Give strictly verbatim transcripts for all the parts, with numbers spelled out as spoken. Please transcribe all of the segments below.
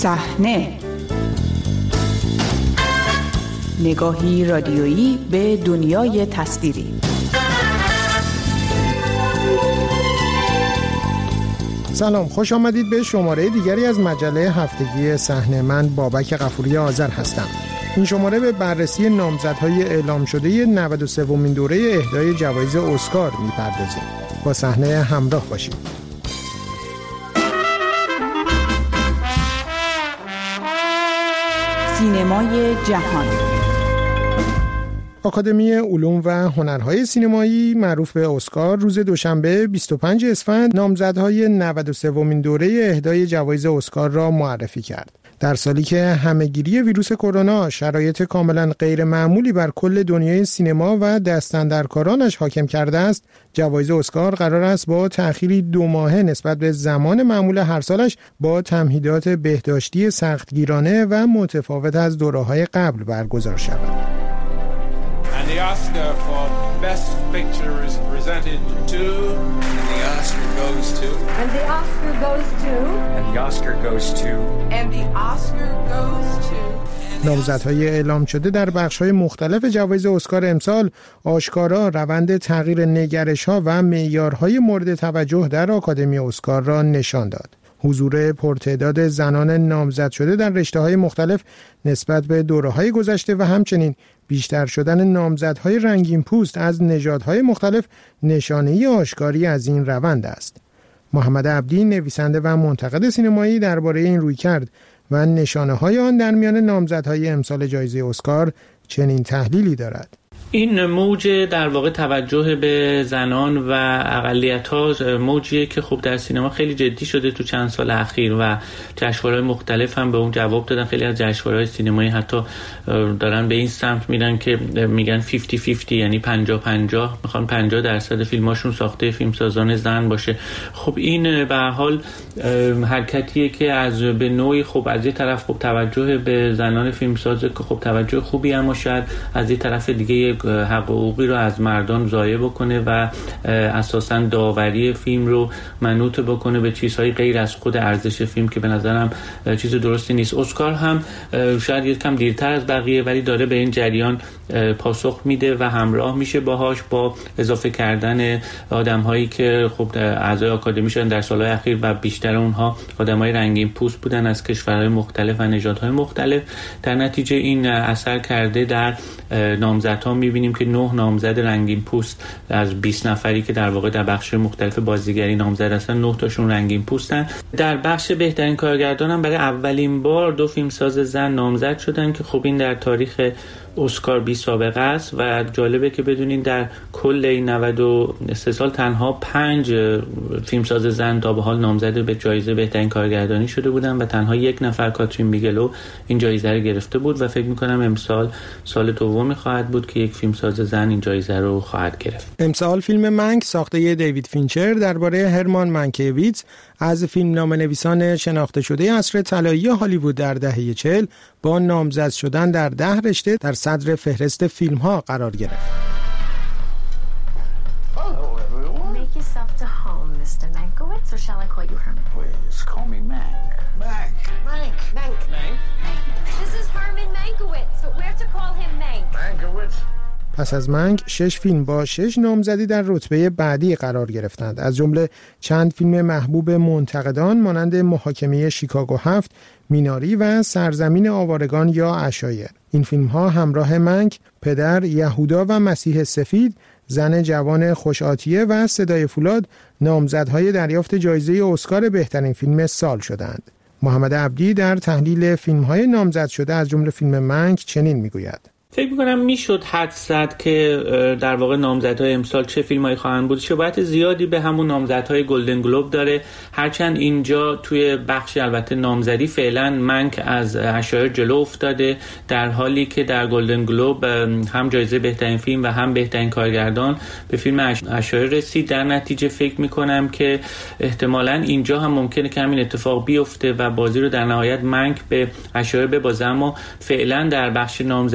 صحنه، نگاهی رادیویی به دنیای تصویری. سلام، خوش آمدید به شماره دیگری از مجله هفتگی صحنه. من بابک غفوری آذر هستم. این شماره به بررسی نامزدهای اعلام شده نود و سومین دوره اهدای جوایز اسکار می‌پردازیم. با صحنه همراه باشید. سینمای جهان. آکادمی علوم و هنرهای سینمایی معروف به اسکار روز دوشنبه بیست و پنج اسفند نامزدهای نود و سومین دوره اهدای جوایز اسکار را معرفی کرد. در سالی که همه‌گیری ویروس کرونا شرایط کاملا غیر معمولی بر کل دنیای سینما و دستاندرکارانش حاکم کرده است، جوایز اسکار قرار است با تأخیری دو ماهه نسبت به زمان معمول هر سالش با تمهیدات بهداشتی سختگیرانه و متفاوت از دوره‌های قبل برگزار شود. And the Oscar for Best Picture is presented to, and the Oscar goes to, and the Oscar goes to, and the Oscar goes to, and the Oscar goes to. نامزدهای اعلام شده در بخش‌های مختلف جوایز اسکار امسال آشکارا روند تغییر نگرش‌ها و معیارهای مورد توجه در آکادمی اسکار را نشان داد. حضور پرتعداد زنان نامزد شده در رشته‌های مختلف نسبت به دوره‌های گذشته و همچنین بیشتر شدن نامزدهای رنگین پوست از نژادهای مختلف نشانه‌ای آشکاری از این روند است. محمد عبدی، نویسنده و منتقد سینمایی، درباره این رویکرد و نشانه‌های آن در میان نامزدهای امسال جایزه اسکار چنین تحلیلی دارد. این موج در واقع توجه به زنان و اقلیت‌ها موجیه که خب در سینما خیلی جدی شده تو چند سال اخیر و جشنواره‌های مختلف هم به اون جواب دادن. خیلی از جشنواره‌های سینمایی حتی دارن به این سمت میرن که میگن پنجاه پنجاه، یعنی پنجاه پنجاه، میخوان پنجاه درصد فیلماشون ساخته فیلمسازان زن باشه. خب این به هر حال حرکتیه که از به نوعی خب از یه طرف خب توجه به زنان فیلمساز که خب توجه خوبی، اما شاید از یه طرف دیگه حق حقوقی رو از مردان ضایع بکنه و اساساً داوری فیلم رو منوط بکنه به چیزهای غیر از خود ارزش فیلم که به نظرم چیز درستی نیست. اسکار هم شاید یکم دیرتر از بقیه ولی داره به این جریان پاسخ میده و همراه میشه باهاش با اضافه کردن آدم‌هایی که خب اعضای آکادمی شدن در سال‌های اخیر و بیشتر اونها آدم‌های رنگین پوست بودن از کشورهای مختلف و نژادهای مختلف. در نتیجه این اثر کرده در نامزدها. می‌بینیم که نه نامزد رنگین پوست از بیست نفری که در واقع در بخش مختلف بازیگری نامزد هستن، نه تاشون رنگین پوستن. در بخش بهترین کارگردان هم برای اولین بار دو فیلمساز زن نامزد شدن که خب این در تاریخ اسکار بی سابقه است و جالبه که بدونین در کل این نود و سه سال تنها پنج فیلمساز زن تا به حال نامزد به جایزه بهترین کارگردانی شده بودن و تنها یک نفر، کاترین بیگلو، این جایزه رو گرفته بود و فکر می‌کنم امسال سال دومی خواهد بود که یک فیلمساز زن این جایزه رو خواهد گرفت. امسال فیلم منک ساخته دیوید فینچر درباره هرمان منکیویتز از فیلمنامه‌نویسان شناخته شده عصر طلایی هالیوود در دهه چهل با نامزد شدن در ده رشته در صدر فهرست فیلم‌ها قرار گرفت. Make yourself to home, mister Mankiewicz, or shall I call you Herman? please call me Mank. Mank. Mank. Mank. Mank. This is Herman Mankiewicz, but we're to call him Mank. Mankiewicz. پس از منک شش فیلم با شش نامزدی در رتبه بعدی قرار گرفتند، از جمله چند فیلم محبوب منتقدان مانند محاکمه شیکاگو هفت، میناری و سرزمین آوارگان یا عشایر. این فیلم ها همراه منک، پدر، یهودا و مسیح سفید، زن جوان خوش‌آتیه و صدای فولاد نامزدهای دریافت جایزه اسکار بهترین فیلم سال شدند. محمد عبدی در تحلیل فیلم های نامزد شده از جمله فیلم منک چنین میگوید: فکر می‌کنم میشد حد زد که در واقع نامزدهای امسال چه فیلمایی خواهند بود. شباهت زیادی به همون نامزدهای گلدن گلوب داره، هرچند اینجا توی بخش البته نامزدی فعلا منک از عشایر جلو افتاده، در حالی که در گلدن گلوب هم جایزه بهترین فیلم و هم بهترین کارگردان به فیلم عشایر رسید. در نتیجه فکر می‌کنم که احتمالاً اینجا هم ممکنه که همین اتفاق بیفته و بازی رو در نهایت منک به عشایر ببازه، اما فعلا در بخش نامزدی جلو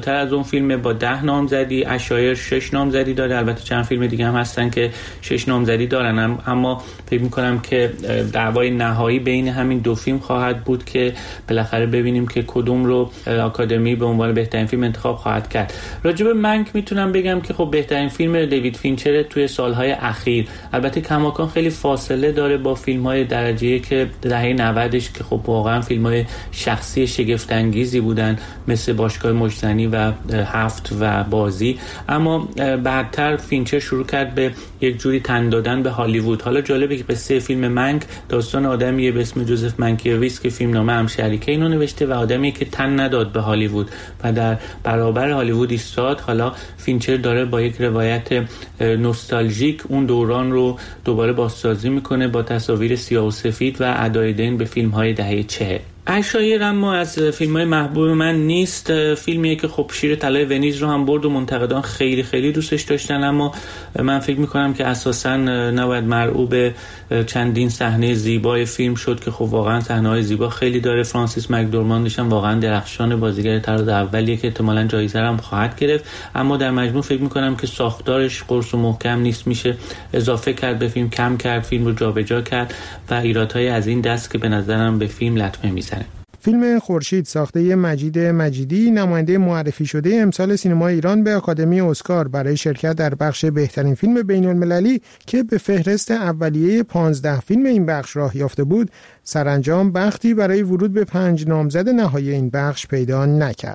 جلوتر از اون فیلم با ده نامزدی، عشایر شش نامزدی داره. البته چند فیلم دیگه هم هستن که شش نامزدی دارن، اما فکر می‌کنم که دعوای نهایی بین همین دو فیلم خواهد بود که بالاخره ببینیم که کدوم رو آکادمی به عنوان بهترین فیلم انتخاب خواهد کرد. راجع به منک میتونم بگم که خب بهترین فیلم دیوید فینچر توی سالهای اخیر. البته کماکان خیلی فاصله داره با فیلم‌های درجه‌ای که دهه نودش که خب واقعا فیلم‌های شخصی شگفت انگیزی بودن مثل باشگاه مجتنی و هفت و بازی، اما بعدتر فینچر شروع کرد به یک جوری تن دادن به هالیوود. حالا جالبه که قصه فیلم منک داستان آدمیه به اسم جوزف منکیویچ که فیلمنامه هم شریکه اینو نوشته و آدمی که تن نداد به هالیوود و در برابر هالیوود ایستاد. حالا فینچر داره با یک روایت نوستالژیک اون دوران رو دوباره بازسازی میکنه با تصاویر سیاه و سفید و ادای دین به فیلم‌های دهه چهل. عشایر اما از فیلم‌های محبوب من نیست. فیلمیه که خب شیر طلای ونیز رو هم برد و منتقدان خیلی خیلی دوستش داشتن، اما من فکر می‌کنم که اساساً نباید مرعوب چندین صحنه زیبای فیلم شد که خب واقعاً صحنه‌های زیبا خیلی داره. فرانسیس مکدورماندش هم واقعاً درخشان، بازیگر طراز اولیه که احتمالاً جایزه هم خواهد گرفت، اما در مجموع فکر می‌کنم که ساختارش قرص و محکم نیست. میشه اضافه کرد به فیلم، کم کرد، فیلم رو جابجا کرد و ایرادهای از این دست که به نظرم به فیلم لطمه میزنه. فیلم خورشید ساخته مجید مجیدی نماینده معرفی شده امسال سینما ایران به آکادمی اسکار برای شرکت در بخش بهترین فیلم بین‌المللی که به فهرست اولیه پانزده فیلم این بخش راه یافته بود، سرانجام بختی برای ورود به پنج نامزد نهایی این بخش پیدا نکرد.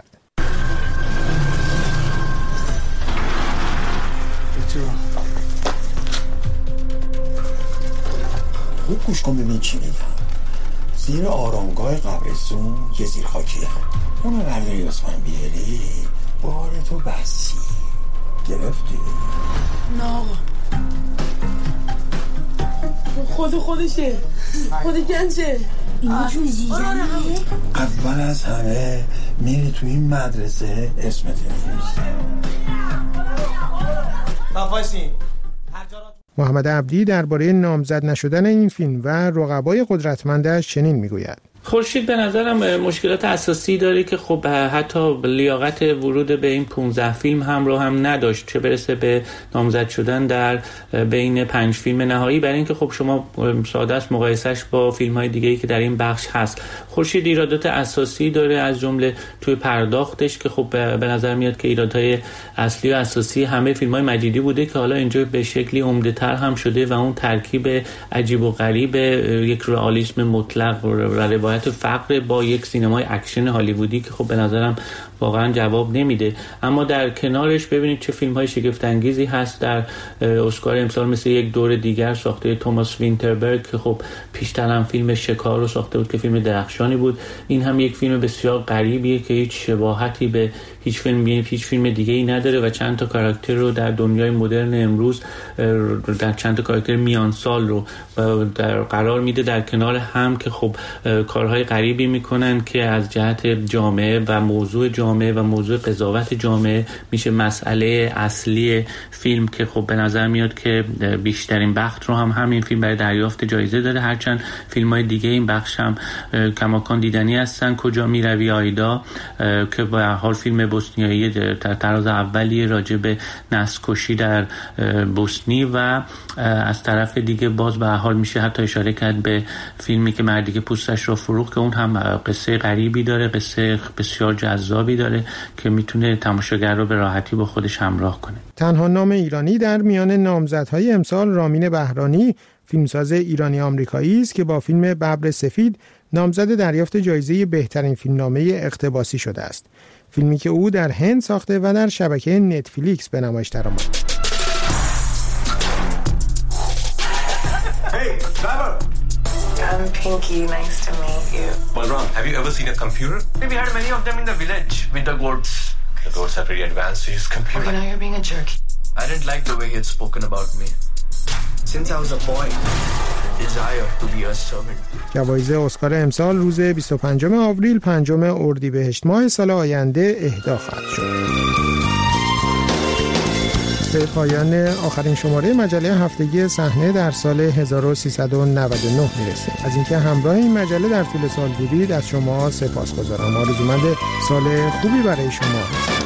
خوب گوش کن ببین چی میگم. زیر آرامگاه قبرستون یه زیرخاکیه، اونو برداری اسمن بیاری بار تو بسی. گرفتی؟ نه آقا خود خودشه، خود گنجه. اینو چون زیزنیه. اول از همه میری تو این مدرسه اسمت نمی‌نویسی. تفایسین محمد عبدی درباره نامزد نشدن این فیلم و رقبای قدرتمندش چنین میگوید: خورشید به نظرم مشکلات اساسی داره که خب حتی لیاقت ورود به این پانزده فیلم هم رو هم نداشت، چه برسه به نامزد شدن در بین پنج فیلم نهایی، برای اینکه خب شما ساده است مقایسش با فیلم‌های دیگه‌ای که در این بخش هست. خورشید ایرادات اساسی داره، از جمله توی پرداختش که خب به نظر میاد که ایرادهای اصلی و اساسی همه فیلم‌های مجیدی بوده که حالا اینجا به شکلی عمده‌تر هم شده و اون ترکیب عجیب و غریب یک رئالیسم مطلق و روایت فقر با یک سینمای اکشن هالیوودی که خب به نظرم واقعا جواب نمیده. اما در کنارش ببینید چه فیلم‌های شگفت انگیزی هست در اسکار امسال، مثل یک دور دیگر ساخته توماس وینتربرگ که خب پیشتر هم فیلم شکار رو ساخته بود که فیلم درخشانی بود. این هم یک فیلم بسیار غریبیه که هیچ شباهتی به هیچ فیلم هیچ فیلم دیگه‌ای نداره و چند تا کاراکتر رو در دنیای مدرن امروز در چند تا کاراکتر میان سال رو در قرار میده در کنار هم که خب کارهای غریبی میکنن که از جهت جامعه و موضوع جامعه و موضوع قضاوت جامعه میشه مسئله اصلی فیلم که خب به نظر میاد که بیشترین بخت رو هم همین فیلم برای دریافت جایزه داره، هرچند فیلم‌های دیگه این بخش هم کماکان دیدنی هستن. کجا میروی آیدا که به هر حال فیلم بوسنیایی در طراز اولیه راجع به نسل‌کشی در بوسنی و از طرف دیگه باز به هر حال میشه حتی اشاره کرد به فیلمی که مردی که پوستش رو فروخت که اون هم قصه غریبی داره، قصه بسیار جذابی داره که میتونه تماشاگر رو به راحتی با خودش همراه کنه. تنها نام ایرانی در میان نامزدهای امسال رامین بهرانی، فیلمساز ایرانی آمریکایی است که با فیلم ببر سفید نامزد دریافت جایزه بهترین فیلمنامه اقتباسی شده است. فیلمی که او در هند ساخته و در شبکه نتفلیکس به نمایش درآمد. Hey, Baba! I'm Pinky, nice to meet you. Balram, have you ever seen a computer? We had many of them in the village with the goats. The goats are pretty advanced to use computer. Okay, now you're being a jerk. I didn't like the way he had spoken about me. Since I was a boy, the desire to be a servant. جوایز اسکار امسال روز بیست و پنجم آوریل پنجم اردیبهشت ماه سال آینده اهدا خواهد شد. به پایان آخرین شماره مجله هفتگی صحنه در سال هزار و سیصد و نود و نه میرسیم. از اینکه همراه این مجله در طول سال بودید از شما سپاسگزارم. آرزومند سال خوبی برای شما هستم.